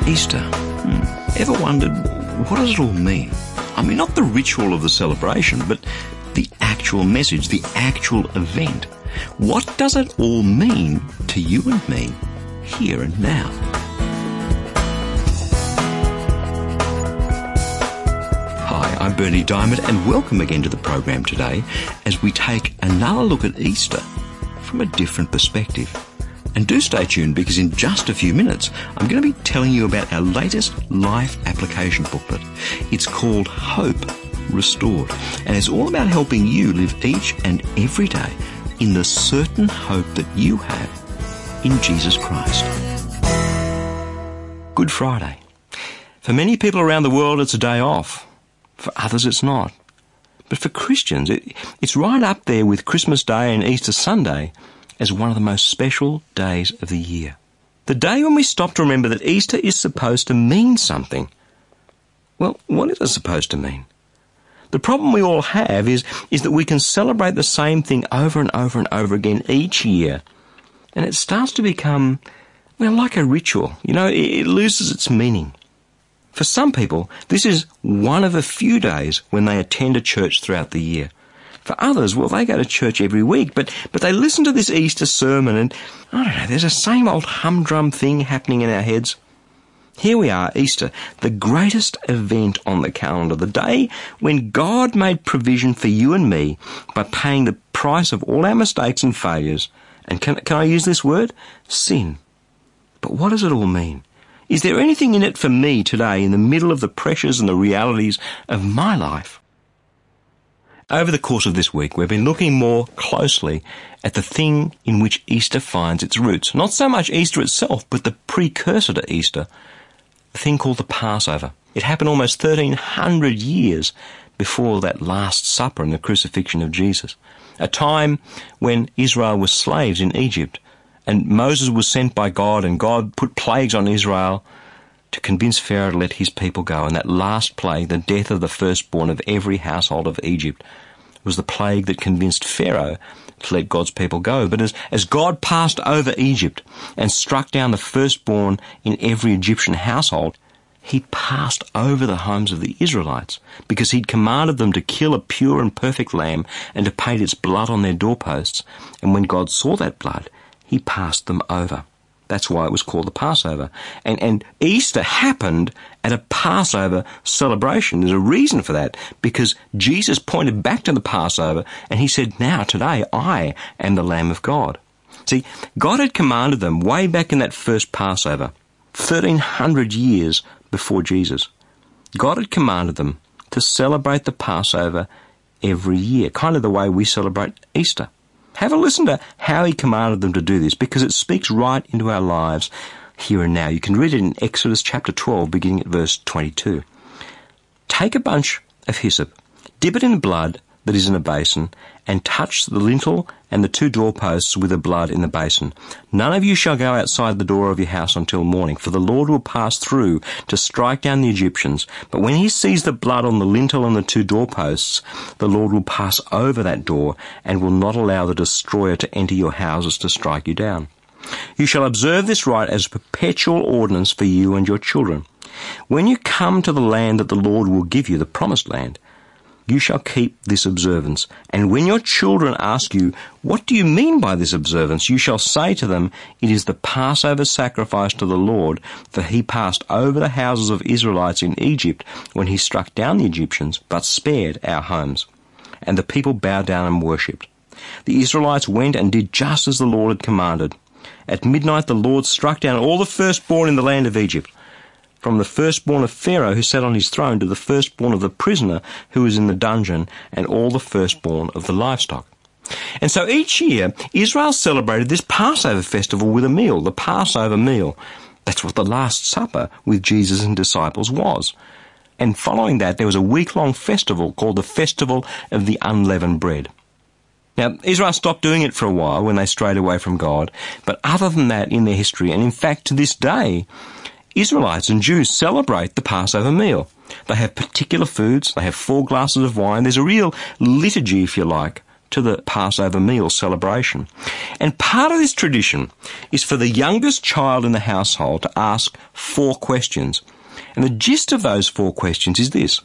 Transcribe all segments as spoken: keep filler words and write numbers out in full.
Easter. Hmm. Ever wondered, what does it all mean? I mean, not the ritual of the celebration, but the actual message, the actual event. What does it all mean to you and me, here and now? Hi, I'm Bernie Diamond, and welcome again to the program today as we take another look at Easter from a different perspective. And do stay tuned, because in just a few minutes I'm going to be telling you about our latest life application booklet. It's called Hope Restored, and it's all about helping you live each and every day in the certain hope that you have in Jesus Christ. Good Friday. For many people around the world it's a day off. For others it's not. But for Christians it, it's right up there with Christmas Day and Easter Sunday as one of the most special days of the year. The day when we stop to remember that Easter is supposed to mean something. Well, what is it supposed to mean? The problem we all have is, is that we can celebrate the same thing over and over and over again each year. And it starts to become, well, like a ritual. You know, it, it loses its meaning. For some people, this is one of a few days when they attend a church throughout the year. For others, well, they go to church every week, but, but they listen to this Easter sermon and, I don't know, there's the same old humdrum thing happening in our heads. Here we are, Easter, the greatest event on the calendar, the day when God made provision for you and me by paying the price of all our mistakes and failures. And can, can I use this word? Sin. But what does it all mean? Is there anything in it for me today in the middle of the pressures and the realities of my life? Over the course of this week, we've been looking more closely at the thing in which Easter finds its roots. Not so much Easter itself, but the precursor to Easter, the thing called the Passover. It happened almost thirteen hundred years before that Last Supper and the crucifixion of Jesus, a time when Israel was slaves in Egypt, and Moses was sent by God, and God put plagues on Israel to convince Pharaoh to let his people go. And that last plague, the death of the firstborn of every household of Egypt, was the plague that convinced Pharaoh to let God's people go. But as, as God passed over Egypt and struck down the firstborn in every Egyptian household, he passed over the homes of the Israelites, because he'd commanded them to kill a pure and perfect lamb and to paint its blood on their doorposts. And when God saw that blood, he passed them over. That's why it was called the Passover. And, and Easter happened at a Passover celebration. There's a reason for that, because Jesus pointed back to the Passover and he said, now, today, I am the Lamb of God. See, God had commanded them way back in that first Passover, thirteen hundred years before Jesus. God had commanded them to celebrate the Passover every year, kind of the way we celebrate Easter. Have a listen to how he commanded them to do this, because it speaks right into our lives here and now. You can read it in Exodus chapter twelve, beginning at verse twenty-two. Take a bunch of hyssop, dip it in blood that is in a basin, and touch the lintel and the two doorposts with the blood in the basin. None of you shall go outside the door of your house until morning, for the Lord will pass through to strike down the Egyptians. But when he sees the blood on the lintel and the two doorposts, the Lord will pass over that door and will not allow the destroyer to enter your houses to strike you down. You shall observe this rite as a perpetual ordinance for you and your children. When you come to the land that the Lord will give you, the promised land, you shall keep this observance. And when your children ask you, what do you mean by this observance? You shall say to them, it is the Passover sacrifice to the Lord, for he passed over the houses of Israelites in Egypt when he struck down the Egyptians, but spared our homes. And the people bowed down and worshipped. The Israelites went and did just as the Lord had commanded. At midnight the Lord struck down all the firstborn in the land of Egypt, from the firstborn of Pharaoh who sat on his throne to the firstborn of the prisoner who was in the dungeon, and all the firstborn of the livestock. And so each year, Israel celebrated this Passover festival with a meal, the Passover meal. That's what the Last Supper with Jesus and disciples was. And following that, there was a week-long festival called the Festival of the Unleavened Bread. Now, Israel stopped doing it for a while when they strayed away from God, but other than that in their history, and in fact to this day, Israelites and Jews celebrate the Passover meal. They have particular foods, they have four glasses of wine, there's a real liturgy, if you like, to the Passover meal celebration. And part of this tradition is for the youngest child in the household to ask four questions. And the gist of those four questions is this: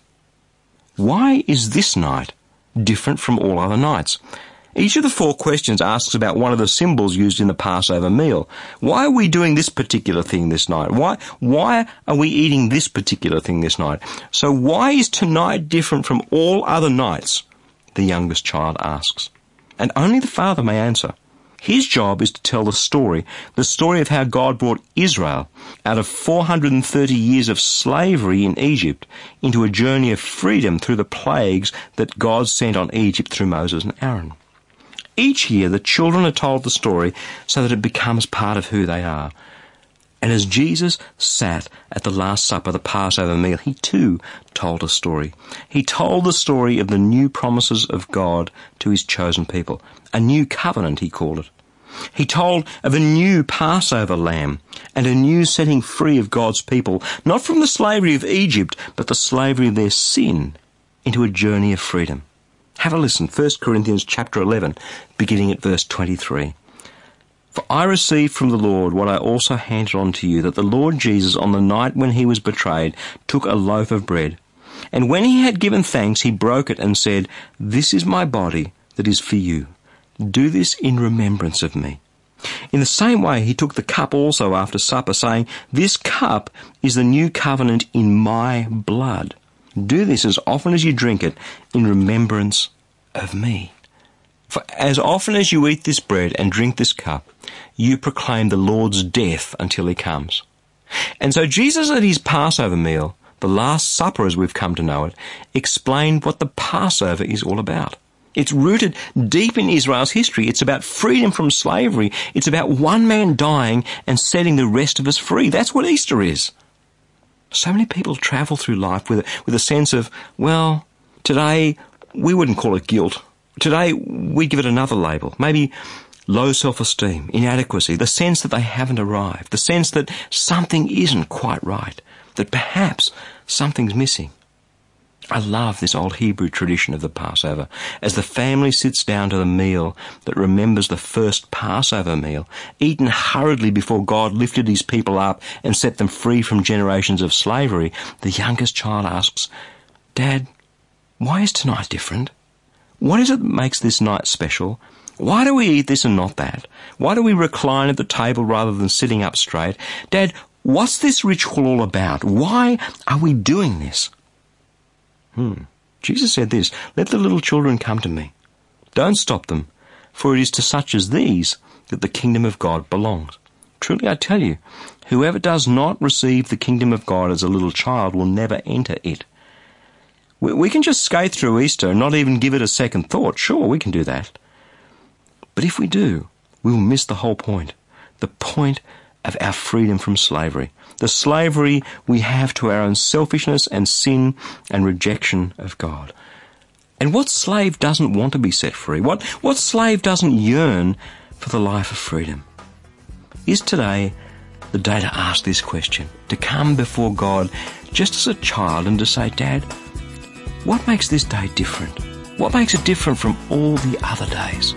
why is this night different from all other nights? Each of the four questions asks about one of the symbols used in the Passover meal. Why are we doing this particular thing this night? Why, why are we eating this particular thing this night? So why is tonight different from all other nights? The youngest child asks. And only the father may answer. His job is to tell the story, the story of how God brought Israel out of four hundred thirty years of slavery in Egypt into a journey of freedom through the plagues that God sent on Egypt through Moses and Aaron. Each year, the children are told the story so that it becomes part of who they are. And as Jesus sat at the Last Supper, the Passover meal, he too told a story. He told the story of the new promises of God to his chosen people. A new covenant, he called it. He told of a new Passover lamb and a new setting free of God's people, not from the slavery of Egypt, but the slavery of their sin, into a journey of freedom. Have a listen, First Corinthians chapter eleven, beginning at verse twenty-three. For I received from the Lord what I also handed on to you, that the Lord Jesus, on the night when he was betrayed, took a loaf of bread. And when he had given thanks, he broke it and said, "This is my body that is for you. Do this in remembrance of me." In the same way, he took the cup also after supper, saying, "This cup is the new covenant in my blood. Do this as often as you drink it in remembrance of me. For as often as you eat this bread and drink this cup, you proclaim the Lord's death until he comes." And so Jesus at his Passover meal, the Last Supper as we've come to know it, explained what the Passover is all about. It's rooted deep in Israel's history. It's about freedom from slavery. It's about one man dying and setting the rest of us free. That's what Easter is. So many people travel through life with, with a sense of, well, today we wouldn't call it guilt. Today we'd give it another label. Maybe low self-esteem, inadequacy, the sense that they haven't arrived, the sense that something isn't quite right, that perhaps something's missing. I love this old Hebrew tradition of the Passover, as the family sits down to the meal that remembers the first Passover meal, eaten hurriedly before God lifted his people up and set them free from generations of slavery. The youngest child asks, "Dad, why is tonight different? What is it that makes this night special? Why do we eat this and not that? Why do we recline at the table rather than sitting up straight? Dad, what's this ritual all about? Why are we doing this?" Hmm. Jesus said this, "Let the little children come to me. Don't stop them, for it is to such as these that the kingdom of God belongs. Truly I tell you, whoever does not receive the kingdom of God as a little child will never enter it." We, we can just skate through Easter and not even give it a second thought. Sure, we can do that. But if we do, we will miss the whole point. The point of our freedom from slavery. The slavery we have to our own selfishness and sin and rejection of God. And what slave doesn't want to be set free? What, what slave doesn't yearn for the life of freedom? Is today the day to ask this question, to come before God just as a child and to say, "Dad, what makes this day different? What makes it different from all the other days?"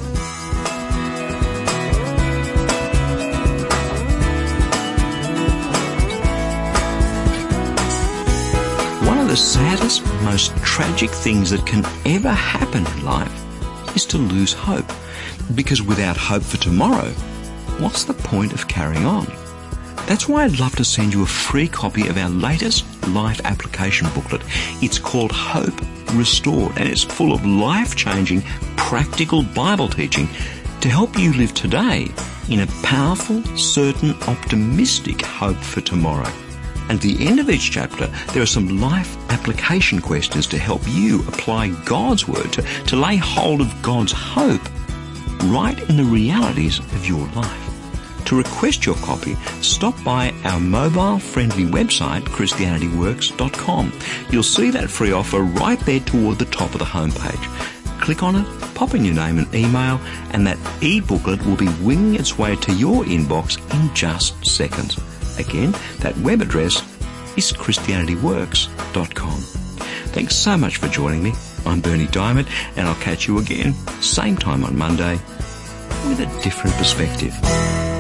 One of the saddest, most tragic things that can ever happen in life is to lose hope. Because without hope for tomorrow, what's the point of carrying on? That's why I'd love to send you a free copy of our latest life application booklet. It's called Hope Restored, and it's full of life-changing, practical Bible teaching to help you live today in a powerful, certain, optimistic hope for tomorrow. And at the end of each chapter, there are some life application questions to help you apply God's word, to, to lay hold of God's hope right in the realities of your life. To request your copy, stop by our mobile-friendly website, Christianity Works dot com. You'll see that free offer right there toward the top of the homepage. Click on it, pop in your name and email, and that e-booklet will be winging its way to your inbox in just seconds. Again, that web address is Christianity Works dot com. Thanks so much for joining me. I'm Bernie Diamond, and I'll catch you again, same time on Monday, with a different perspective.